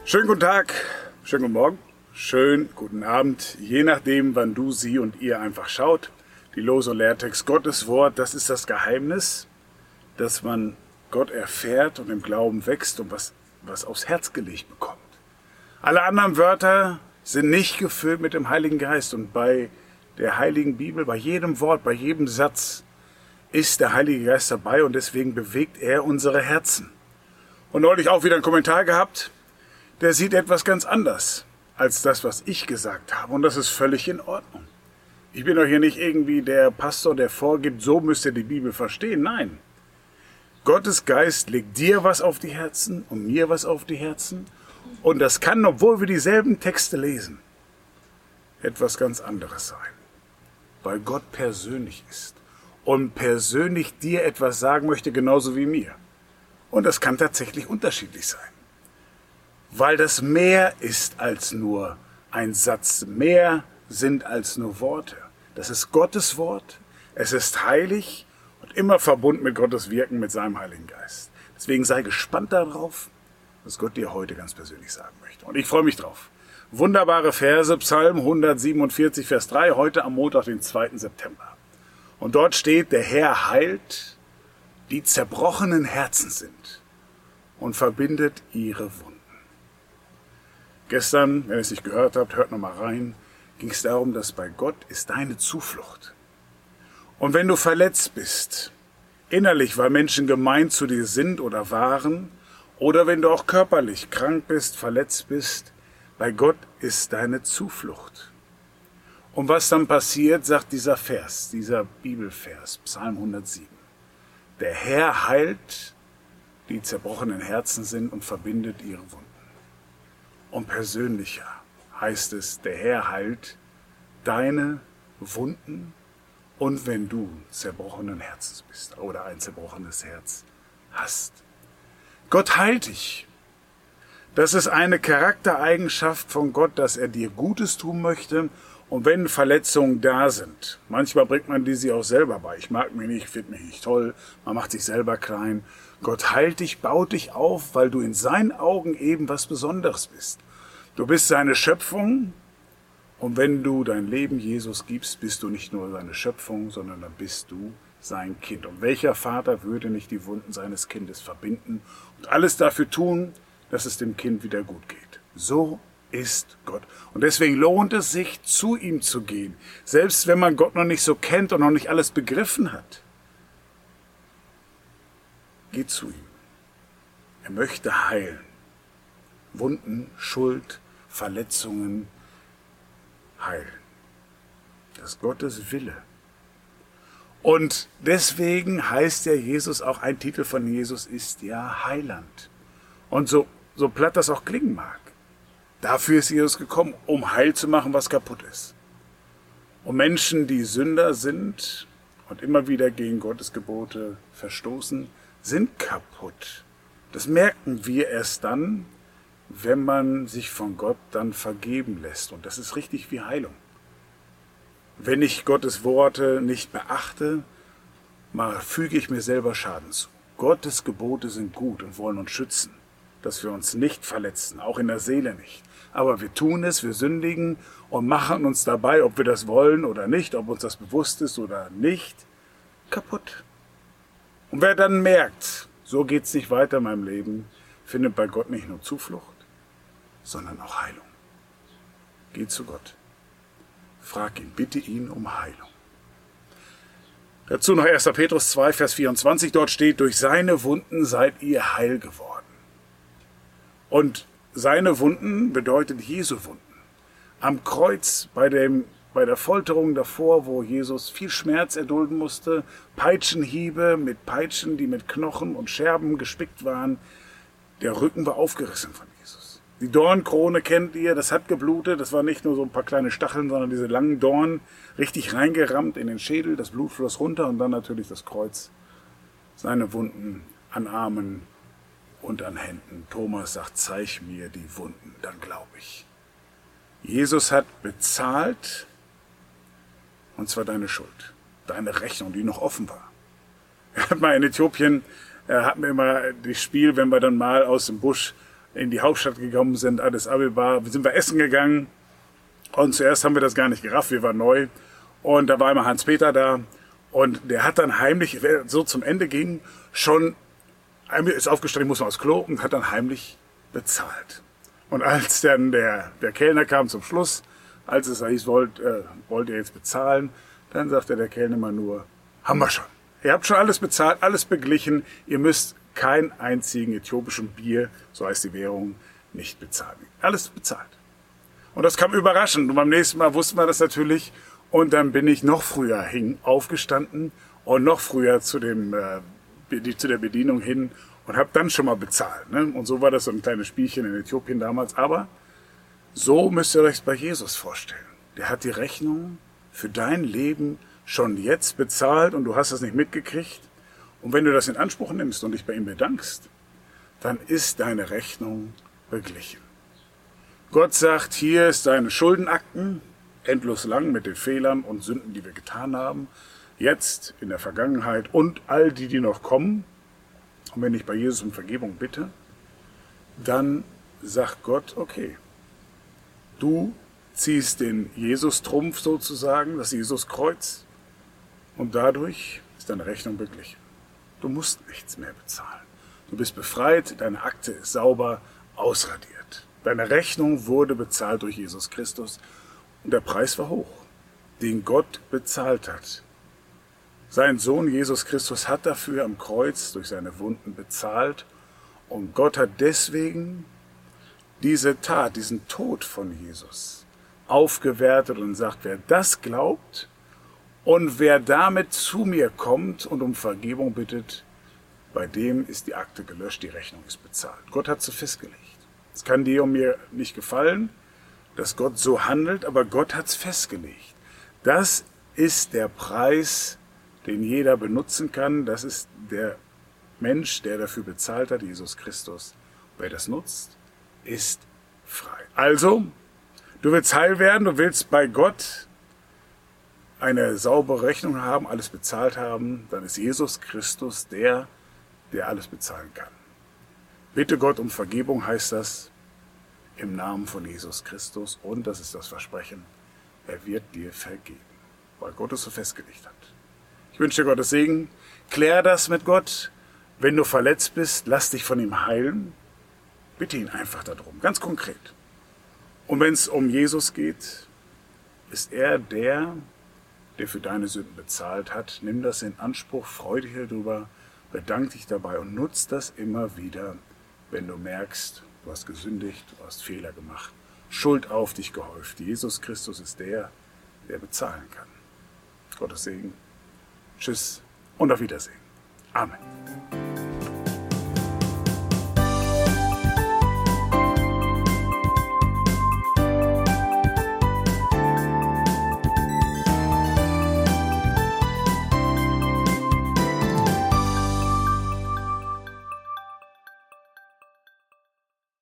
Schönen guten Tag, schönen guten Morgen, schönen guten Abend, je nachdem, wann du, sie und ihr einfach schaut. Die Lose- und Lehrtext Gottes Wort, das ist das Geheimnis, dass man Gott erfährt und im Glauben wächst und was aufs Herz gelegt bekommt. Alle anderen Wörter sind nicht gefüllt mit dem Heiligen Geist und bei der Heiligen Bibel, bei jedem Wort, bei jedem Satz ist der Heilige Geist dabei und deswegen bewegt er unsere Herzen. Und neulich auch wieder einen Kommentar gehabt, der sieht etwas ganz anders als das, was ich gesagt habe. Und das ist völlig in Ordnung. Ich bin doch hier nicht irgendwie der Pastor, der vorgibt, so müsst ihr die Bibel verstehen. Nein. Gottes Geist legt dir was auf die Herzen und mir was auf die Herzen. Und das kann, obwohl wir dieselben Texte lesen, etwas ganz anderes sein. Weil Gott persönlich ist und persönlich dir etwas sagen möchte, genauso wie mir. Und das kann tatsächlich unterschiedlich sein. Weil das mehr ist als nur ein Satz, mehr sind als nur Worte. Das ist Gottes Wort, es ist heilig und immer verbunden mit Gottes Wirken, mit seinem Heiligen Geist. Deswegen sei gespannt darauf, was Gott dir heute ganz persönlich sagen möchte. Und ich freue mich drauf. Wunderbare Verse, Psalm 147, Vers 3, heute am Montag, den 2. September. Und dort steht, der Herr heilt, die zerbrochenen Herzen sind und verbindet ihre Wunden. Gestern, wenn ihr es nicht gehört habt, hört nochmal rein, ging es darum, dass bei Gott ist deine Zuflucht. Und wenn du verletzt bist, innerlich, weil Menschen gemein zu dir sind oder waren, oder wenn du auch körperlich krank bist, verletzt bist, bei Gott ist deine Zuflucht. Und was dann passiert, sagt dieser Vers, dieser Bibelvers, Psalm 107. Der Herr heilt, die zerbrochenen Herzen sind und verbindet ihre Wunden. Und persönlicher heißt es, der Herr heilt deine Wunden und wenn du zerbrochenen Herzens bist oder ein zerbrochenes Herz hast. Gott heilt dich. Das ist eine Charaktereigenschaft von Gott, dass er dir Gutes tun möchte. Und wenn Verletzungen da sind, manchmal bringt man die sich auch selber bei. Ich mag mich nicht, finde mich nicht toll, man macht sich selber klein. Gott heilt dich, baut dich auf, weil du in seinen Augen eben was Besonderes bist. Du bist seine Schöpfung und wenn du dein Leben Jesus gibst, bist du nicht nur seine Schöpfung, sondern dann bist du sein Kind. Und welcher Vater würde nicht die Wunden seines Kindes verbinden und alles dafür tun, dass es dem Kind wieder gut geht? So ist Gott. Und deswegen lohnt es sich, zu ihm zu gehen, selbst wenn man Gott noch nicht so kennt und noch nicht alles begriffen hat. Geh zu ihm. Er möchte heilen. Wunden, Schuld, Verletzungen heilen. Das ist Gottes Wille. Und deswegen heißt ja Jesus, auch ein Titel von Jesus ist ja Heiland. Und so platt das auch klingen mag. Dafür ist Jesus gekommen, um heil zu machen, was kaputt ist. Und Menschen, die Sünder sind und immer wieder gegen Gottes Gebote verstoßen, sind kaputt. Das merken wir erst dann, wenn man sich von Gott dann vergeben lässt. Und das ist richtig wie Heilung. Wenn ich Gottes Worte nicht beachte, füge ich mir selber Schaden zu. Gottes Gebote sind gut und wollen uns schützen, dass wir uns nicht verletzen, auch in der Seele nicht. Aber wir tun es, wir sündigen und machen uns dabei, ob wir das wollen oder nicht, ob uns das bewusst ist oder nicht, kaputt. Und wer dann merkt, so geht's nicht weiter in meinem Leben, findet bei Gott nicht nur Zuflucht, sondern auch Heilung. Geh zu Gott. Frag ihn, bitte ihn um Heilung. Dazu noch 1. Petrus 2, Vers 24. Dort steht, durch seine Wunden seid ihr heil geworden. Und seine Wunden bedeutet Jesu Wunden. Am Kreuz bei der Folterung davor, wo Jesus viel Schmerz erdulden musste, Peitschenhiebe mit Peitschen, die mit Knochen und Scherben gespickt waren, der Rücken war aufgerissen von Jesus. Die Dornkrone kennt ihr, das hat geblutet, das war nicht nur so ein paar kleine Stacheln, sondern diese langen Dornen, richtig reingerammt in den Schädel, das Blut floss runter und dann natürlich das Kreuz. Seine Wunden an Armen und an Händen. Thomas sagt, zeig mir die Wunden, dann glaube ich. Jesus hat bezahlt, und zwar deine Schuld, deine Rechnung, die noch offen war. Er hat mal in Äthiopien, hatten wir immer das Spiel, wenn wir dann mal aus dem Busch in die Hauptstadt gekommen sind, Addis Abeba, sind wir essen gegangen. Und zuerst haben wir das gar nicht gerafft, wir waren neu. Und da war immer Hans-Peter da. Und der hat dann heimlich, so zum Ende ging, ist aufgestanden, muss mal aufs Klo und hat dann heimlich bezahlt. Und als dann der Kellner kam zum Schluss, als es hieß, wollt ihr jetzt bezahlen, dann sagte der Kellner immer nur, haben wir schon. Ihr habt schon alles bezahlt, alles beglichen. Ihr müsst keinen einzigen äthiopischen Bier, so heißt die Währung, nicht bezahlen. Alles bezahlt. Und das kam überraschend. Und beim nächsten Mal wussten wir das natürlich. Und dann bin ich noch früher aufgestanden und noch früher zu der Bedienung hin und habe dann schon mal bezahlt. Ne? Und so war das so ein kleines Spielchen in Äthiopien damals. Aber so müsst ihr euch bei Jesus vorstellen. Der hat die Rechnung für dein Leben schon jetzt bezahlt und du hast das nicht mitgekriegt. Und wenn du das in Anspruch nimmst und dich bei ihm bedankst, dann ist deine Rechnung beglichen. Gott sagt, hier ist deine Schuldenakten, endlos lang mit den Fehlern und Sünden, die wir getan haben, jetzt in der Vergangenheit und all die noch kommen. Und wenn ich bei Jesus um Vergebung bitte, dann sagt Gott, okay, du ziehst den Jesus-Trumpf sozusagen, das Jesus-Kreuz, und dadurch ist deine Rechnung beglichen. Du musst nichts mehr bezahlen. Du bist befreit, deine Akte ist sauber ausradiert. Deine Rechnung wurde bezahlt durch Jesus Christus und der Preis war hoch, den Gott bezahlt hat. Sein Sohn Jesus Christus hat dafür am Kreuz durch seine Wunden bezahlt und Gott hat deswegen diese Tat, diesen Tod von Jesus aufgewertet und sagt, wer das glaubt und wer damit zu mir kommt und um Vergebung bittet, bei dem ist die Akte gelöscht, die Rechnung ist bezahlt. Gott hat sie festgelegt. Es kann dir und mir nicht gefallen, dass Gott so handelt, aber Gott hat es festgelegt. Das ist der Preis, den jeder benutzen kann. Das ist der Mensch, der dafür bezahlt hat, Jesus Christus. Wer das nutzt, ist frei. Also, du willst heil werden, du willst bei Gott eine saubere Rechnung haben, alles bezahlt haben, dann ist Jesus Christus der alles bezahlen kann. Bitte Gott um Vergebung heißt das im Namen von Jesus Christus und das ist das Versprechen, er wird dir vergeben, weil Gott es so festgelegt hat. Ich wünsche dir Gottes Segen, klär das mit Gott, wenn du verletzt bist, lass dich von ihm heilen, bitte ihn einfach darum, ganz konkret. Und wenn es um Jesus geht, ist er der für deine Sünden bezahlt hat. Nimm das in Anspruch, freu dich darüber, bedank dich dabei und nutz das immer wieder, wenn du merkst, du hast gesündigt, du hast Fehler gemacht, Schuld auf dich gehäuft. Jesus Christus ist der bezahlen kann. Gottes Segen. Tschüss und auf Wiedersehen. Amen.